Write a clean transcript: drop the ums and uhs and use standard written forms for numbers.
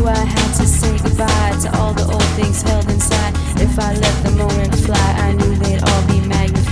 I had to say goodbye to all the old things held inside. If I let the moment fly, I knew they'd all be magnified.